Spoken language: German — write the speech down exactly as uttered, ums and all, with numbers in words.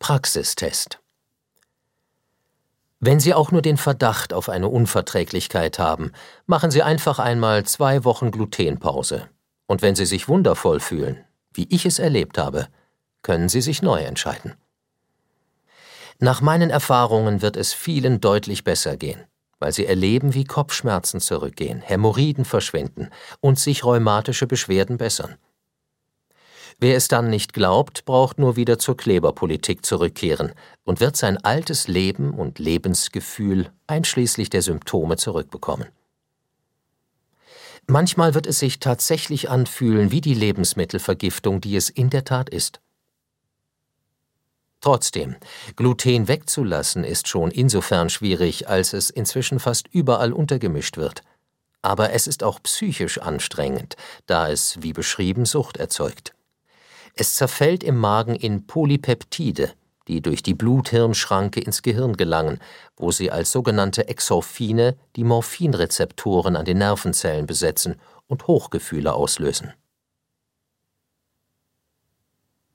Praxistest. Wenn Sie auch nur den Verdacht auf eine Unverträglichkeit haben, machen Sie einfach einmal zwei Wochen Glutenpause. Und wenn Sie sich wundervoll fühlen, wie ich es erlebt habe, können Sie sich neu entscheiden. Nach meinen Erfahrungen wird es vielen deutlich besser gehen, weil sie erleben, wie Kopfschmerzen zurückgehen, Hämorrhoiden verschwinden und sich rheumatische Beschwerden bessern. Wer es dann nicht glaubt, braucht nur wieder zur Kleberpolitik zurückkehren und wird sein altes Leben und Lebensgefühl einschließlich der Symptome zurückbekommen. Manchmal wird es sich tatsächlich anfühlen wie die Lebensmittelvergiftung, die es in der Tat ist. Trotzdem, Gluten wegzulassen ist schon insofern schwierig, als es inzwischen fast überall untergemischt wird. Aber es ist auch psychisch anstrengend, da es, wie beschrieben, Sucht erzeugt. Es zerfällt im Magen in Polypeptide, die durch die Blut-Hirn-Schranke ins Gehirn gelangen, wo sie als sogenannte Exorphine die Morphinrezeptoren an den Nervenzellen besetzen und Hochgefühle auslösen.